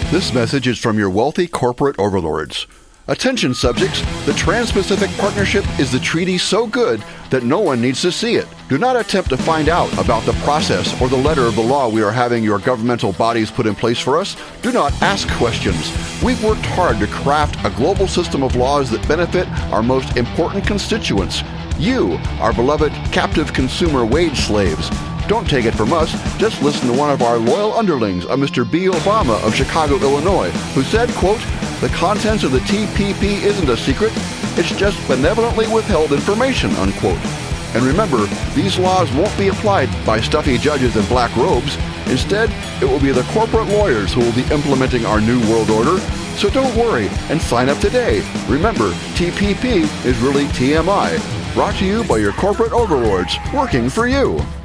This message is from your wealthy corporate overlords. Attention subjects, the Trans-Pacific Partnership is the treaty so good that no one needs to see it. Do not attempt to find out about the process or the letter of the law we are having your governmental bodies put in place for us. Do not ask questions. We've worked hard to craft a global system of laws that benefit our most important constituents. You, our beloved captive consumer wage slaves. Don't take it from us. Just listen to one of our loyal underlings, a Mr. B. Obama of Chicago, Illinois, who said, quote, "The contents of the TPP isn't a secret. It's just benevolently withheld information," unquote. And remember, these laws won't be applied by stuffy judges in black robes. Instead, it will be the corporate lawyers who will be implementing our new world order. So don't worry and sign up today. Remember, TPP is really TMI. Brought to you by your corporate overlords, working for you.